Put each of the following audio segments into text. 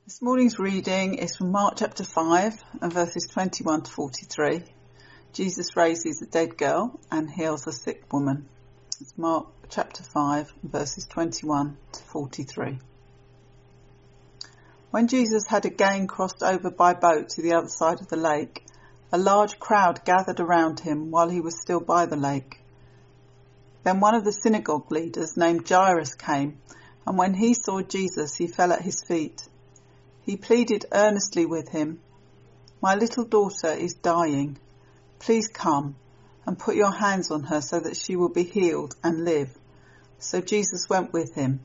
This morning's reading is from Mark chapter 5 and verses 21 to 43. Jesus raises a dead girl and heals a sick woman. It's Mark chapter 5 verses 21 to 43. When Jesus had again crossed over by boat to the other side of the lake, a large crowd gathered around him while he was still by the lake. Then one of the synagogue leaders named Jairus came, and when he saw Jesus, he fell at his feet. He pleaded earnestly with him, "My little daughter is dying. Please come and put your hands on her so that she will be healed and live." So Jesus went with him.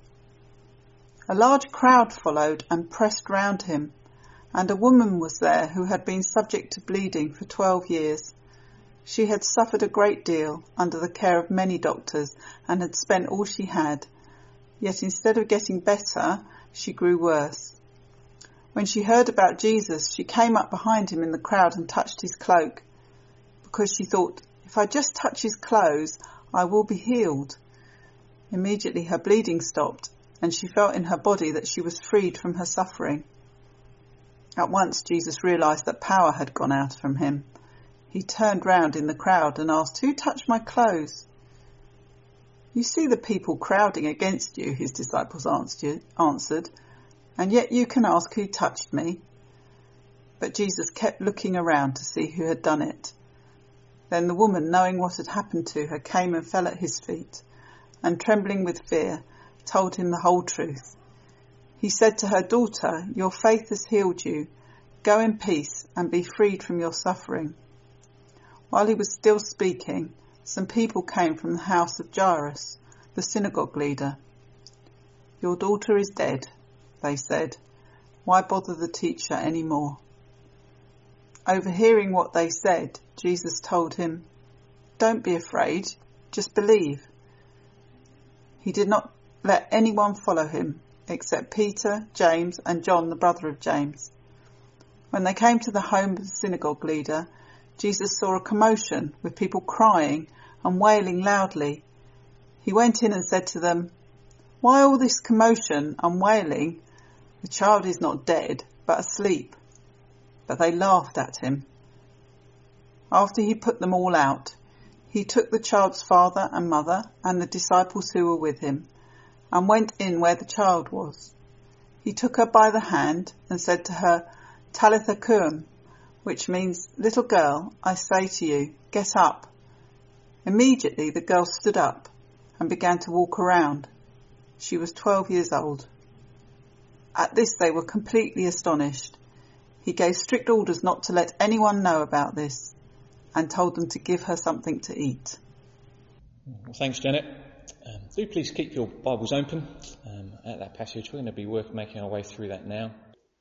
A large crowd followed and pressed round him, and a woman was there who had been subject to bleeding for 12 years. She had suffered a great deal under the care of many doctors and had spent all she had. Yet instead of getting better, she grew worse. When she heard about Jesus, she came up behind him in the crowd and touched his cloak, because she thought, "If I just touch his clothes, I will be healed." Immediately her bleeding stopped, and she felt in her body that she was freed from her suffering. At once Jesus realised that power had gone out from him. He turned round in the crowd and asked, "Who touched my clothes?" "You see the people crowding against you," his disciples answered. "And yet you can ask, 'Who touched me?'" But Jesus kept looking around to see who had done it. Then the woman, knowing what had happened to her, came and fell at his feet, and trembling with fear, told him the whole truth. He said to her, "Daughter, your faith has healed you. Go in peace and be freed from your suffering." While he was still speaking, some people came from the house of Jairus, the synagogue leader. "Your daughter is dead," they said. "Why bother the teacher any more?" Overhearing what they said, Jesus told him, "Don't be afraid, just believe." He did not let anyone follow him except Peter, James and John, the brother of James. When they came to the home of the synagogue leader, Jesus saw a commotion with people crying and wailing loudly. He went in and said to them, "Why all this commotion and wailing? The child is not dead, but asleep." But they laughed at him. After he put them all out, he took the child's father and mother and the disciples who were with him, and went in where the child was. He took her by the hand and said to her, "Talitha koum," which means, "Little girl, I say to you, get up." Immediately the girl stood up and began to walk around. She was 12 years old. At this they were completely astonished. He gave strict orders not to let anyone know about this, and told them to give her something to eat. Well, thanks, Janet. Do please keep your Bibles open at that passage. We're going to be making our way through that now.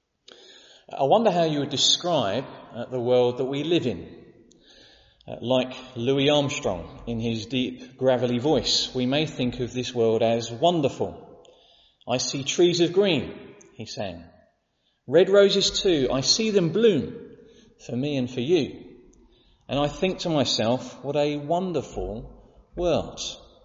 I wonder how you would describe the world that we live in. Like Louis Armstrong in his deep, gravelly voice, we may think of this world as wonderful. "I see trees of green," he sang. "Red roses too, I see them bloom for me and for you. And I think to myself, what a wonderful world."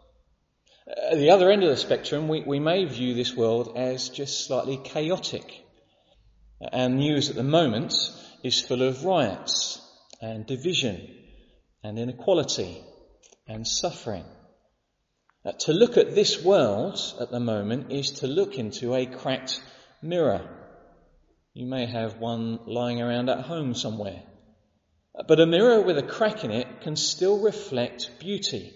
At the other end of the spectrum, we may view this world as just slightly chaotic. And news at the moment is full of riots and division and inequality and suffering. To look at this world at the moment is to look into a cracked mirror. You may have one lying around at home somewhere. But a mirror with a crack in it can still reflect beauty.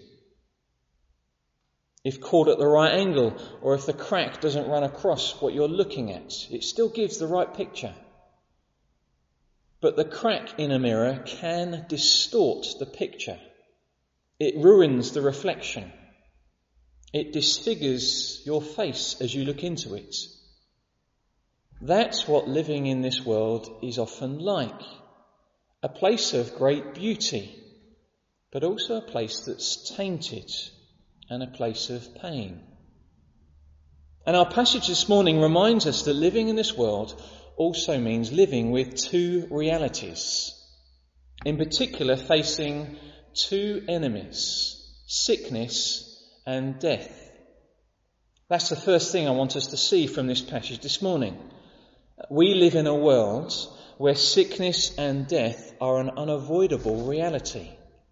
If caught at the right angle, or if the crack doesn't run across what you're looking at, it still gives the right picture. But the crack in a mirror can distort the picture. It ruins the reflection. It disfigures your face as you look into it. That's what living in this world is often like. A place of great beauty, but also a place that's tainted and a place of pain. And our passage this morning reminds us that living in this world also means living with two realities. In particular, facing two enemies, sickness and death. That's the first thing I want us to see from this passage this morning. We live in a world where sickness and death are an unavoidable reality.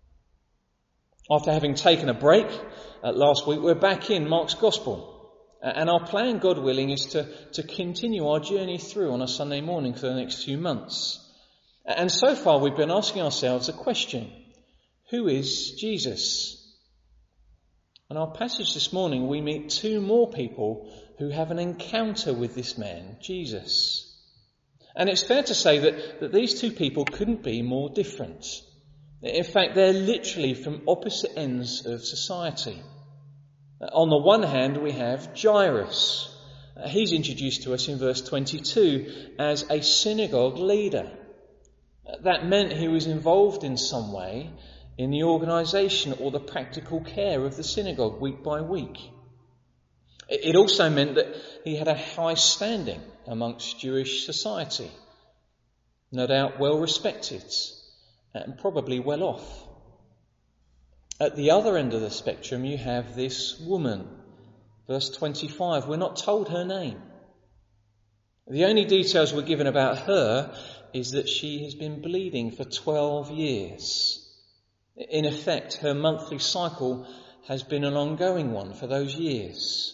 After having taken a break last week, we're back in Mark's Gospel. And our plan, God willing, is to continue our journey through on a Sunday morning for the next few months. And so far we've been asking ourselves a question. Who is Jesus? In our passage this morning, we meet two more people who have an encounter with this man, Jesus. And it's fair to say that these two people couldn't be more different. In fact, they're literally from opposite ends of society. On the one hand, we have Jairus. He's introduced to us in verse 22 as a synagogue leader. That meant he was involved in some way in the organisation or the practical care of the synagogue week by week. It also meant that he had a high standing amongst Jewish society, no doubt well respected and probably well off. At the other end of the spectrum you have this woman. Verse 25, we're not told her name. The only details we're given about her is that she has been bleeding for 12 years. In effect, her monthly cycle has been an ongoing one for those years.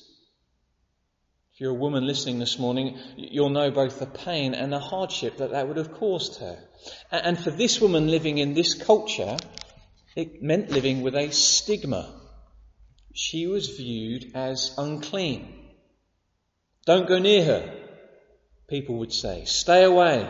If you're a woman listening this morning, you'll know both the pain and the hardship that would have caused her. And for this woman living in this culture, it meant living with a stigma. She was viewed as unclean. Don't go near her, people would say. Stay away.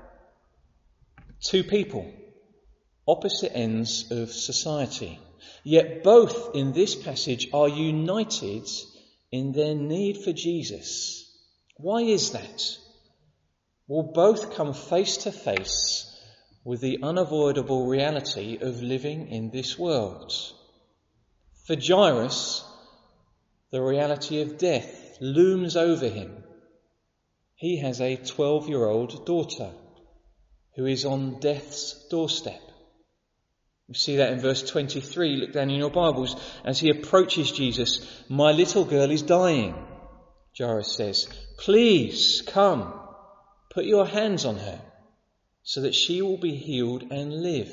Two people, opposite ends of society. Yet both in this passage are united in their need for Jesus. Why is that? Well, both come face to face with the unavoidable reality of living in this world. For Jairus, the reality of death looms over him. He has a 12-year-old daughter who is on death's doorstep. You see that in verse 23. Look down in your Bibles. As he approaches Jesus, "My little girl is dying," Jairus says. "Please come, put your hands on her so that she will be healed and live."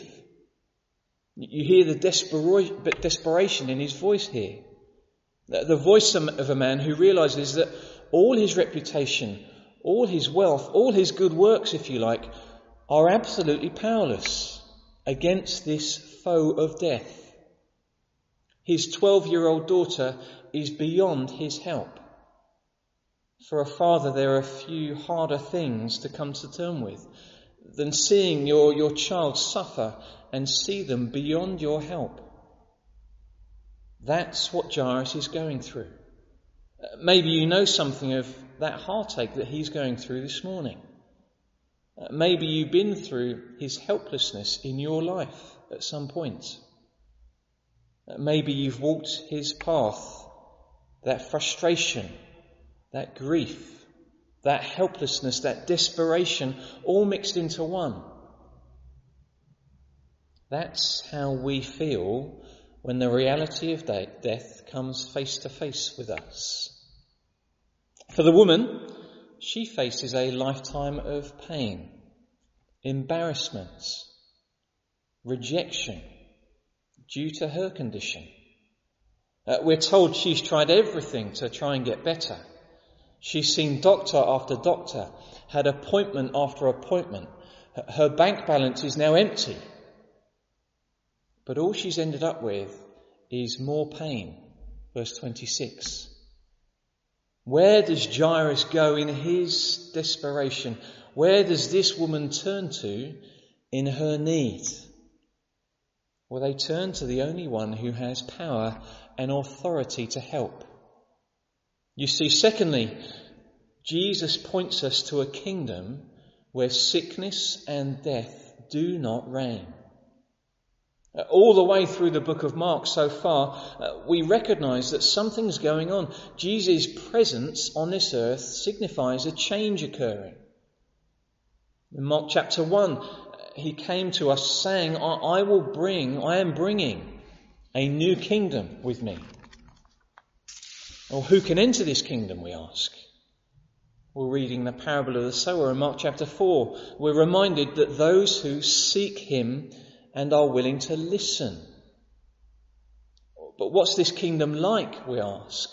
You hear the desperation in his voice here. The voice of a man who realizes that all his reputation, all his wealth, all his good works, if you like, are absolutely powerless against this foe of death. His 12-year-old daughter is beyond his help. For a father, there are few harder things to come to terms with than seeing your child suffer and see them beyond your help. That's what Jairus is going through. Maybe you know something of that heartache that he's going through this morning. Maybe you've been through his helplessness in your life at some point. Maybe you've walked his path, that frustration, that grief, that helplessness, that desperation, all mixed into one. That's how we feel when the reality of death comes face to face with us. For the woman, she faces a lifetime of pain, embarrassment, rejection due to her condition. We're told she's tried everything to try and get better. She's seen doctor after doctor, had appointment after appointment. Her bank balance is now empty. But all she's ended up with is more pain. Verse 26. Where does Jairus go in his desperation? Where does this woman turn to in her need? Well, they turn to the only one who has power and authority to help. You see, secondly, Jesus points us to a kingdom where sickness and death do not reign. All the way through the book of Mark so far, we recognise that something's going on. Jesus' presence on this earth signifies a change occurring. In Mark chapter 1, he came to us saying, I am bringing a new kingdom with me. Well, who can enter this kingdom, we ask? We're reading the parable of the sower in Mark chapter 4. We're reminded that those who seek him and are willing to listen. But what's this kingdom like, we ask?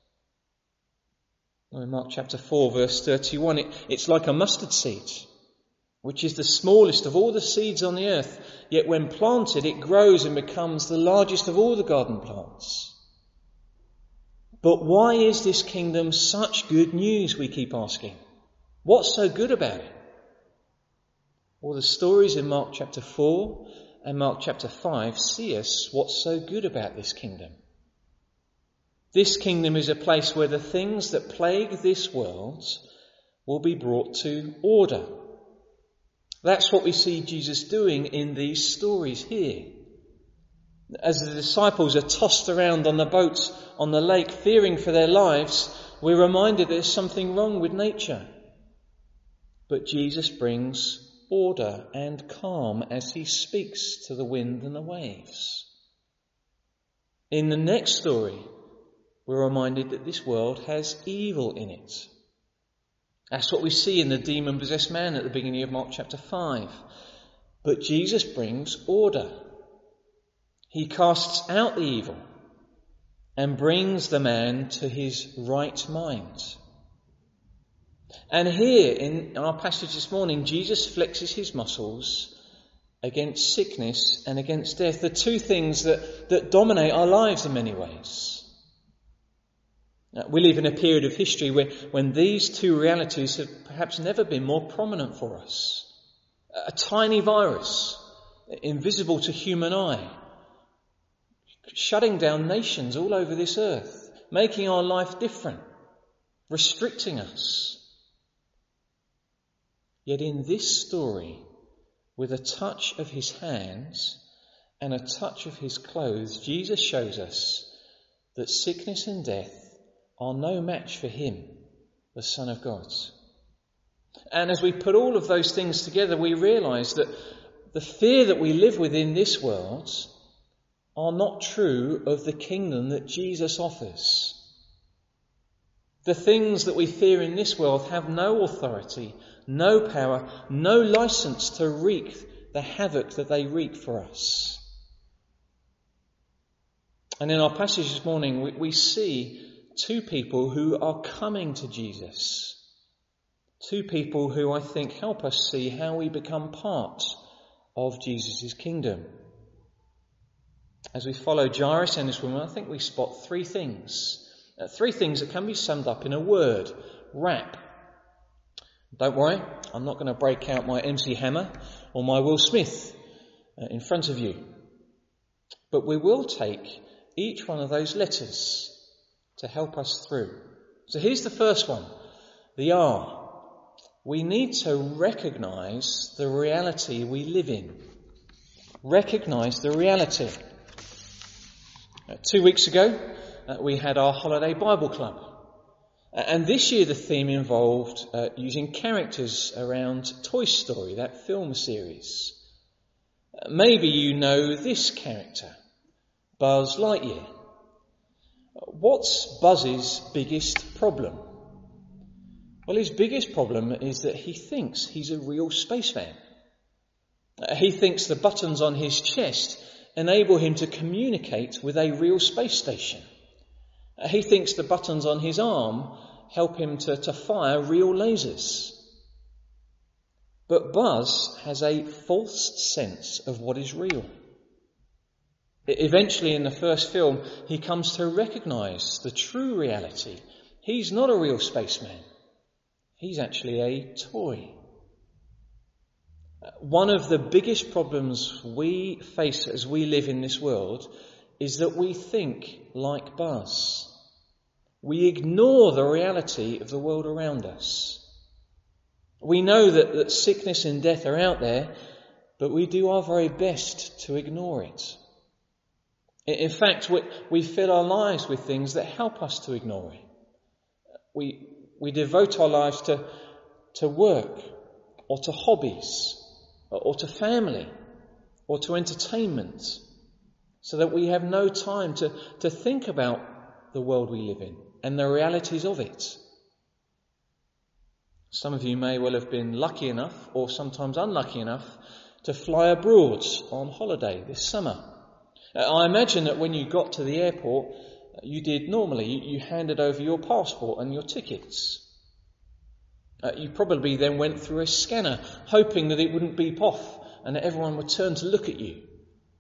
Well, in Mark chapter 4 verse 31, it's like a mustard seed, which is the smallest of all the seeds on the earth. Yet when planted, it grows and becomes the largest of all the garden plants. But why is this kingdom such good news, we keep asking? What's so good about it? Well, the stories in Mark chapter 4 and Mark chapter 5 see us what's so good about this kingdom. This kingdom is a place where the things that plague this world will be brought to order. That's what we see Jesus doing in these stories here. As the disciples are tossed around on the boats on the lake, fearing for their lives, we're reminded there's something wrong with nature. But Jesus brings order and calm as he speaks to the wind and the waves. In the next story, we're reminded that this world has evil in it. That's what we see in the demon-possessed man at the beginning of Mark chapter 5. But Jesus brings order. He casts out the evil and brings the man to his right mind. And here in our passage this morning, Jesus flexes his muscles against sickness and against death, the two things that dominate our lives in many ways. We live in a period of history when these two realities have perhaps never been more prominent for us. A tiny virus, invisible to human eye, shutting down nations all over this earth, making our life different, restricting us. Yet in this story, with a touch of his hands and a touch of his clothes, Jesus shows us that sickness and death are no match for him, the Son of God. And as we put all of those things together, we realise that the fear that we live with in this world are not true of the kingdom that Jesus offers. The things that we fear in this world have no authority, no power, no license to wreak the havoc that they wreak for us. And in our passage this morning, we see two people who are coming to Jesus. Two people who I think help us see how we become part of Jesus' kingdom. As we follow Jairus and this woman, I think we spot three things. Three things that can be summed up in a word: rap. Don't worry, I'm not going to break out my MC Hammer or my Will Smith in front of you. But we will take each one of those letters to help us through. So here's the first one, the R. We need to recognise the reality we live in. Recognise the reality. 2 weeks ago, we had our holiday Bible club. And this year the theme involved using characters around Toy Story, that film series. Maybe you know this character, Buzz Lightyear. What's Buzz's biggest problem? Well, his biggest problem is that he thinks he's a real spaceman. He thinks the buttons on his chest enable him to communicate with a real space station. He thinks the buttons on his arm help him to fire real lasers. But Buzz has a false sense of what is real. Eventually, in the first film, he comes to recognise the true reality. He's not a real spaceman. He's actually a toy. One of the biggest problems we face as we live in this world is that we think like Buzz. We ignore the reality of the world around us. We know that sickness and death are out there, but we do our very best to ignore it. In fact, we fill our lives with things that help us to ignore it. We devote our lives to work, or to hobbies, or to family, or to entertainment, so that we have no time to think about the world we live in and the realities of it. Some of you may well have been lucky enough, or sometimes unlucky enough, to fly abroad on holiday this summer. I imagine that when you got to the airport, you did normally. You handed over your passport and your tickets. You probably then went through a scanner, hoping that it wouldn't beep off and that everyone would turn to look at you.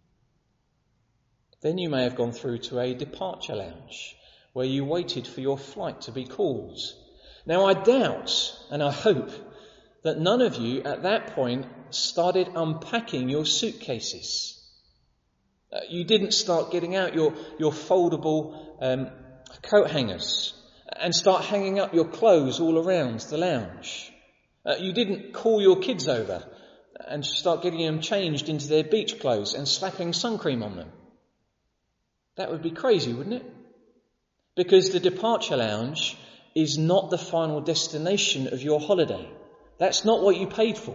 Then you may have gone through to a departure lounge, where you waited for your flight to be called. Now, I doubt, and I hope, that none of you at that point started unpacking your suitcases. You didn't start getting out your foldable coat hangers and start hanging up your clothes all around the lounge. You didn't call your kids over and start getting them changed into their beach clothes and slapping sun cream on them. That would be crazy, wouldn't it? Because the departure lounge is not the final destination of your holiday. That's not what you paid for.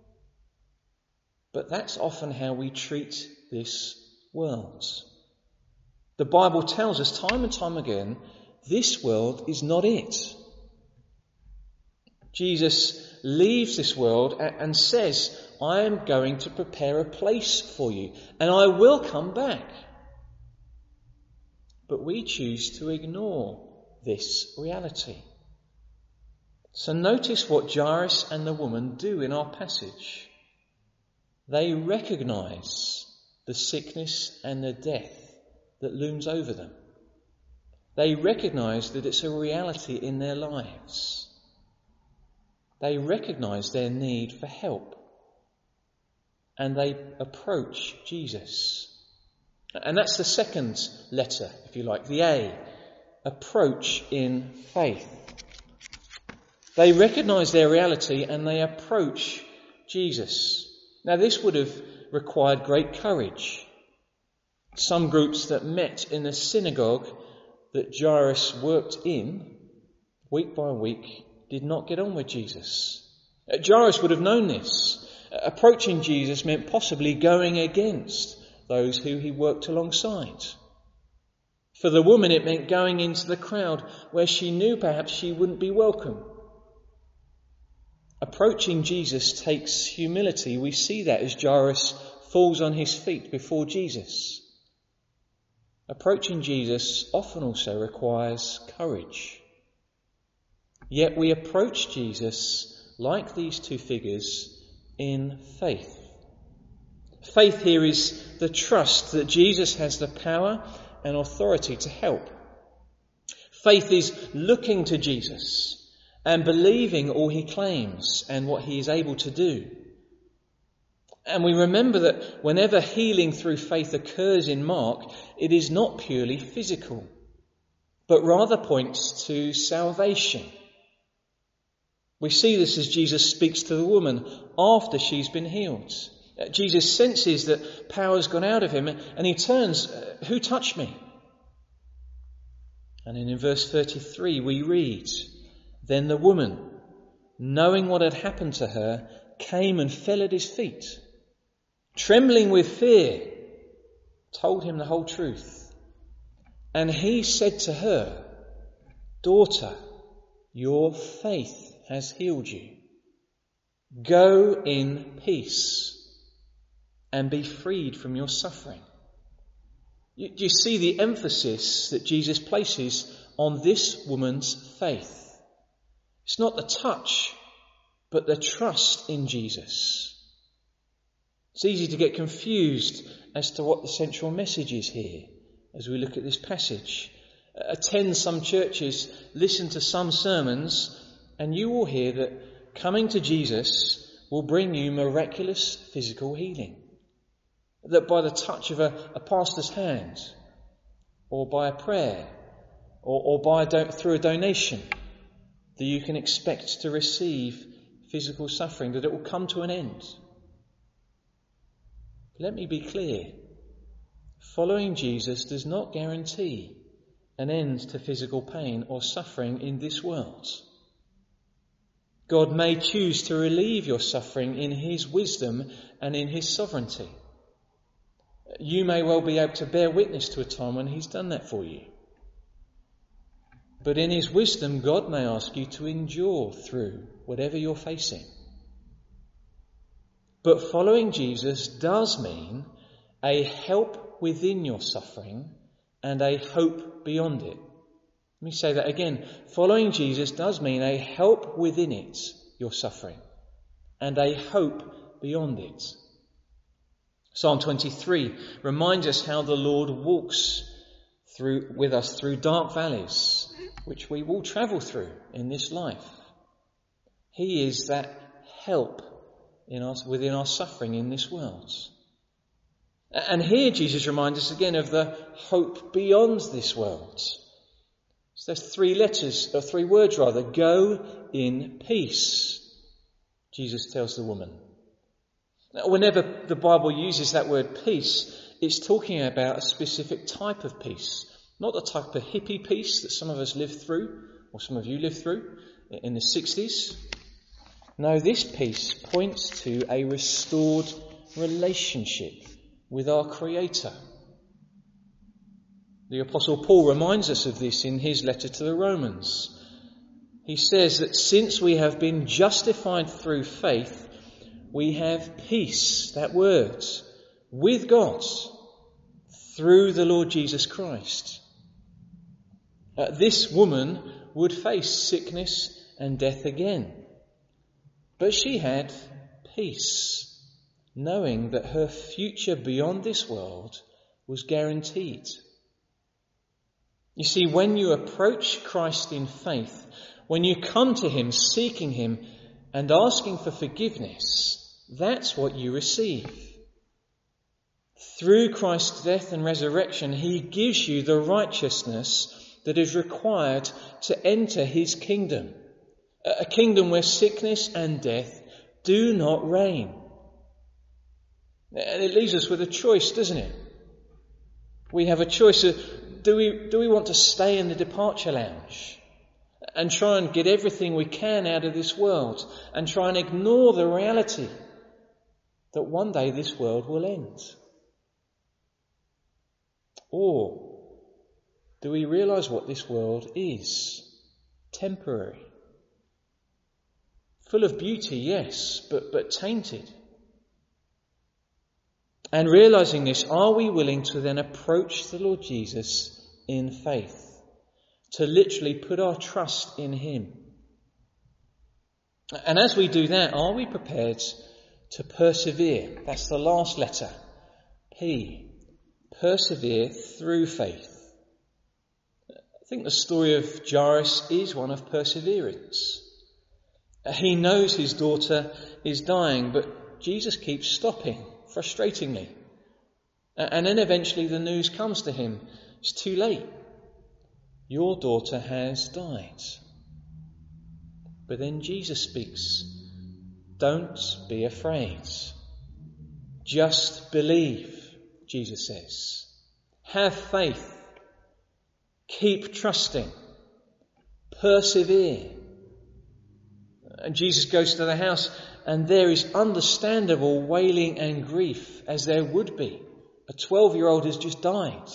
But that's often how we treat this world. The Bible tells us time and time again, this world is not it. Jesus leaves this world and says, I am going to prepare a place for you, and I will come back. But we choose to ignore this reality. So notice what Jairus and the woman do in our passage. They recognise the sickness and the death that looms over them. They recognise that it's a reality in their lives. They recognise their need for help. And they approach Jesus. And that's the second letter, if you like, the A. Approach in faith. They recognise their reality and they approach Jesus. Now, this would have required great courage. Some groups that met in the synagogue that Jairus worked in, week by week, did not get on with Jesus. Jairus would have known this. Approaching Jesus meant possibly going against those who he worked alongside. For the woman, it meant going into the crowd where she knew perhaps she wouldn't be welcome. Approaching Jesus takes humility. We see that as Jairus falls on his feet before Jesus. Approaching Jesus often also requires courage. Yet we approach Jesus, like these two figures, in faith. Faith here is the trust that Jesus has the power and authority to help. Faith is looking to Jesus and believing all he claims and what he is able to do. And we remember that whenever healing through faith occurs in Mark, it is not purely physical, but rather points to salvation. We see this as Jesus speaks to the woman after she's been healed. Jesus senses that power's gone out of him and he turns, who touched me? And in verse 33 we read, then the woman, knowing what had happened to her, came and fell at his feet. Trembling with fear, told him the whole truth. And he said to her, daughter, your faith has healed you. Go in peace and be freed from your suffering. You see the emphasis that Jesus places on this woman's faith. It's not the touch, but the trust in Jesus. It's easy to get confused as to what the central message is here as we look at this passage. Attend some churches, listen to some sermons, and you will hear that coming to Jesus will bring you miraculous physical healing. That by the touch of a pastor's hand, or by a prayer, or through a donation, that you can expect to receive physical suffering, that it will come to an end. Let me be clear. Following Jesus does not guarantee an end to physical pain or suffering in this world. God may choose to relieve your suffering in his wisdom and in his sovereignty. You may well be able to bear witness to a time when he's done that for you. but in his wisdom, God may ask you to endure through whatever you're facing. But following Jesus does mean a help within your suffering and a hope beyond it. Let me say that again. Following Jesus does mean a help within it, your suffering, and a hope beyond it. Psalm 23 reminds us how the Lord walks with us through dark valleys, which we will travel through in this life. He is that help within our suffering in this world. And here Jesus reminds us again of the hope beyond this world. So there's three words. Go in peace, Jesus tells the woman. Now, whenever the Bible uses that word peace, it's talking about a specific type of peace. Not the type of hippie peace that some of us lived through, or some of you lived through in the 60s. No, this peace points to a restored relationship with our Creator. The Apostle Paul reminds us of this in his letter to the Romans. He says that since we have been justified through faith, we have peace, that word, with God through the Lord Jesus Christ. This woman would face sickness and death again. But she had peace, knowing that her future beyond this world was guaranteed. You see, when you approach Christ in faith, when you come to him seeking him and asking for forgiveness, that's what you receive. Through Christ's death and resurrection, he gives you the righteousness that is required to enter his kingdom. A kingdom where sickness and death do not reign. And it leaves us with a choice, doesn't it? We have a choice of, do we want to stay in the departure lounge and try and get everything we can out of this world and try and ignore the reality that one day this world will end? Or do we realise what this world is? Temporary. Full of beauty, yes, but tainted. And realising this, are we willing to then approach the Lord Jesus in faith? To literally put our trust in him? And as we do that, are we prepared to persevere? That's the last letter. P. Persevere through faith. I think the story of Jairus is one of perseverance. He knows his daughter is dying, but Jesus keeps stopping, frustratingly. And then eventually the news comes to him. It's too late. Your daughter has died. But then Jesus speaks. Don't be afraid. Just believe, Jesus says. Have faith. Keep trusting. Persevere. And Jesus goes to the house, and there is understandable wailing and grief, as there would be. A 12-year-old has just died.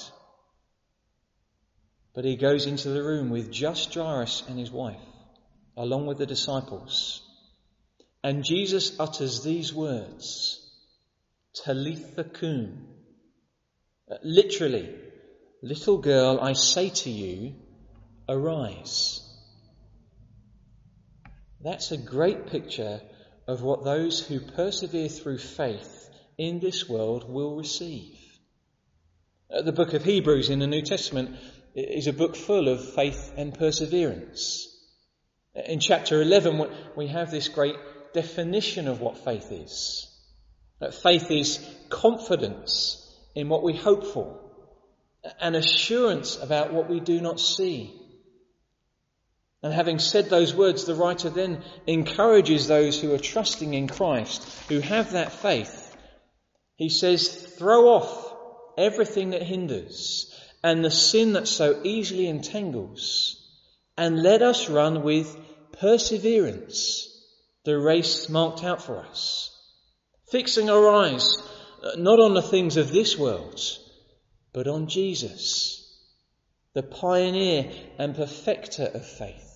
But he goes into the room with just Jairus and his wife, along with the disciples. And Jesus utters these words, Talitha kum. Literally, little girl, I say to you, arise. That's a great picture of what those who persevere through faith in this world will receive. The book of Hebrews in the New Testament is a book full of faith and perseverance. In chapter 11, we have this great definition of what faith is. That faith is confidence in what we hope for, an assurance about what we do not see. And having said those words, the writer then encourages those who are trusting in Christ, who have that faith. He says, throw off everything that hinders and the sin that so easily entangles, and let us run with perseverance the race marked out for us, fixing our eyes not on the things of this world, but on Jesus. the pioneer and perfecter of faith.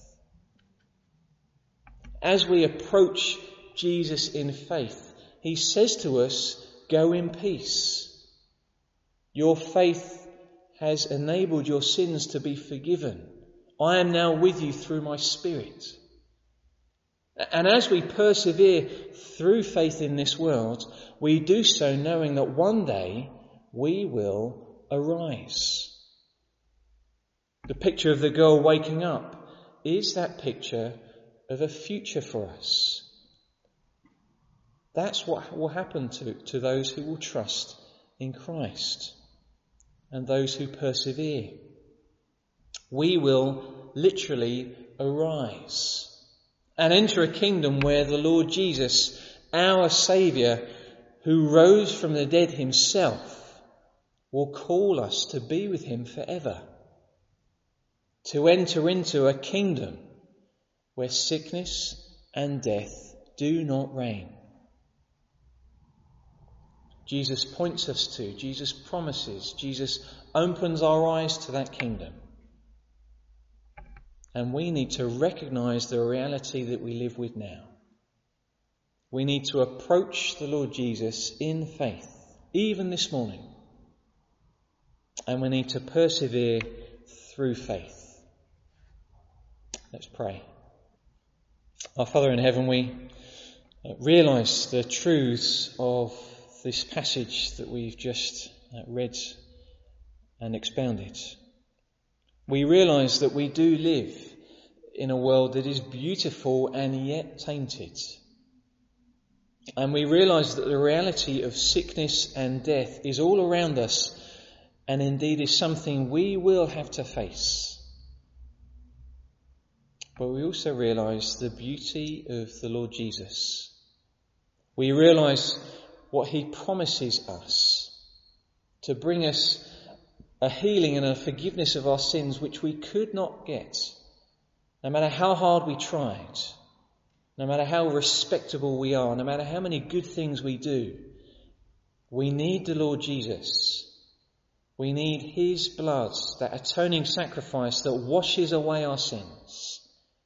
As we approach Jesus in faith, he says to us, go in peace. Your faith has enabled your sins to be forgiven. I am now with you through my Spirit. And as we persevere through faith in this world, we do so knowing that one day we will arise. The picture of the girl waking up is that picture of a future for us. That's what will happen to those who will trust in Christ and those who persevere. We will literally arise and enter a kingdom where the Lord Jesus, our Saviour, who rose from the dead himself, will call us to be with him forever, to enter into a kingdom where sickness and death do not reign. Jesus points us to, Jesus promises, Jesus opens our eyes to that kingdom. And we need to recognise the reality that we live with now. We need to approach the Lord Jesus in faith, even this morning. And we need to persevere through faith. Let's pray. Our Father in heaven, we realise the truths of this passage that we've just read and expounded. We realise that we do live in a world that is beautiful and yet tainted. And we realise that the reality of sickness and death is all around us, and indeed is something we will have to face. But we also realise the beauty of the Lord Jesus. We realise what he promises us to bring us a healing and a forgiveness of our sins which we could not get, no matter how hard we tried, no matter how respectable we are, no matter how many good things we do. We need the Lord Jesus. We need his blood, that atoning sacrifice that washes away our sins.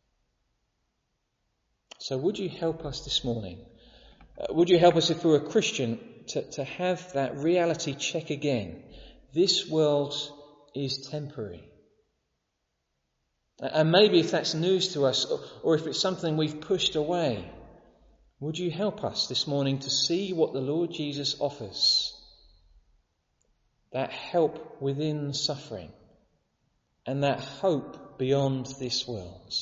So would you help us this morning? Would you help us, if we're a Christian, to have that reality check again? This world is temporary. And maybe if that's news to us, or if it's something we've pushed away, would you help us this morning to see what the Lord Jesus offers? That help within suffering and that hope beyond this world.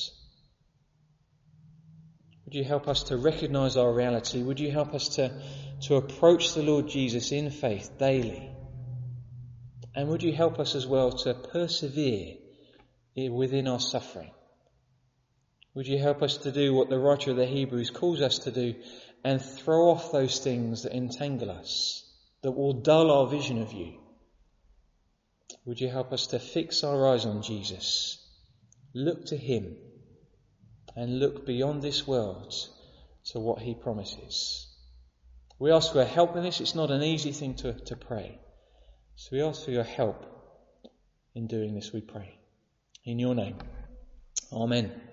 Would you help us to recognise our reality? Would you help us to approach the Lord Jesus in faith daily? And would you help us as well to persevere within our suffering? Would you help us to do what the writer of the Hebrews calls us to do and throw off those things that entangle us, that will dull our vision of you? Would you help us to fix our eyes on Jesus, look to him, and look beyond this world to what he promises? We ask for help in this. It's not an easy thing to pray. So we ask for your help in doing this, we pray. In your name. Amen.